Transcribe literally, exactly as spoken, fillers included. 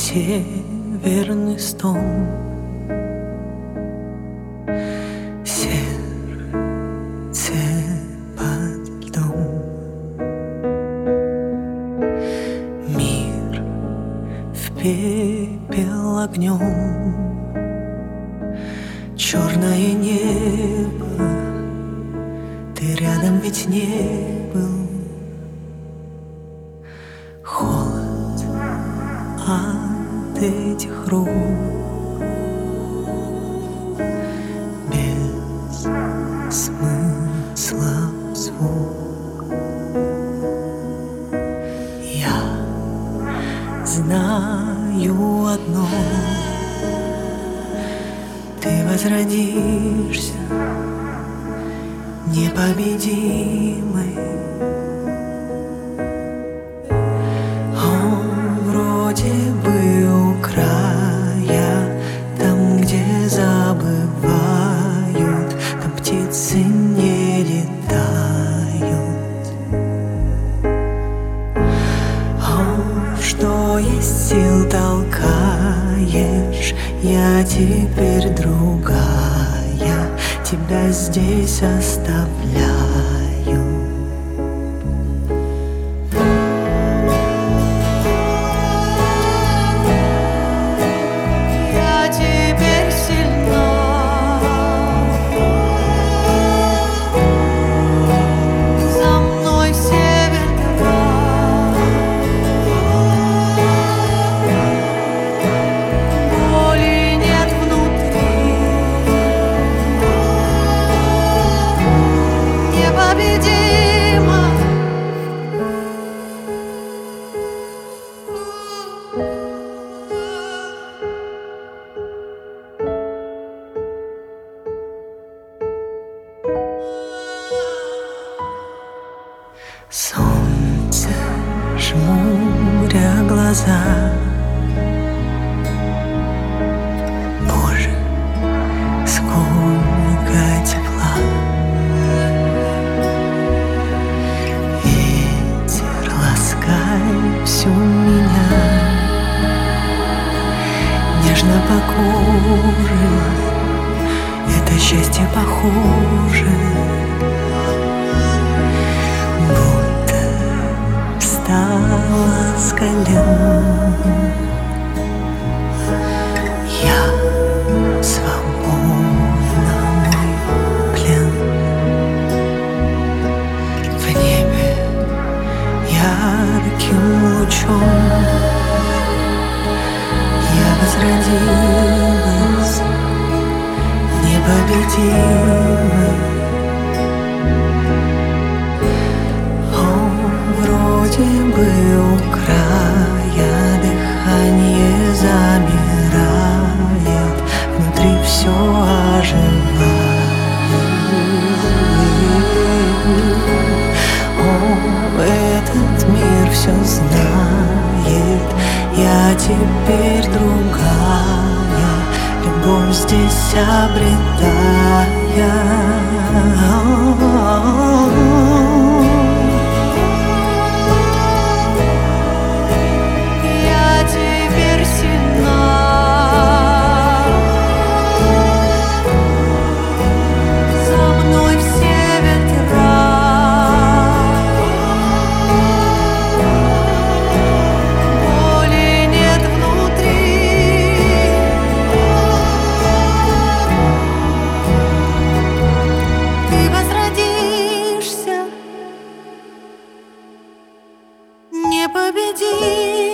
северный стон, сердце под льдом. Мир в пепел огнем, черное небо, ты рядом ведь не был. Холод от этих рук, без смысла звук. Я знаю одно: ты возродишься непобедимой. Он вроде бы у края, там, где забывают, там птицы не летают. О, что есть сил толкаешь, я теперь другая, тебя здесь оставляю. Я теперь сильна, за мной север трава, боли нет внутри, непобедима. Солнце жмуря глаза, Боже, сколько тепла. Ветер ласкай всю меня, нежно по коже, это счастье похоже, будто встала с колен. Я свободна, мой плен. В небе ярким лучом я возродилась непобедимой. Вроде бы у края дыхание замирает, внутри все оживает. О, этот мир все знает, я теперь другая, любовь здесь обретая. Непобедим.